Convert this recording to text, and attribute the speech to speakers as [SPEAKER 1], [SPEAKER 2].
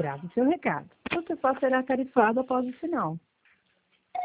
[SPEAKER 1] Grave seu recado. Você só será tarifado após o sinal.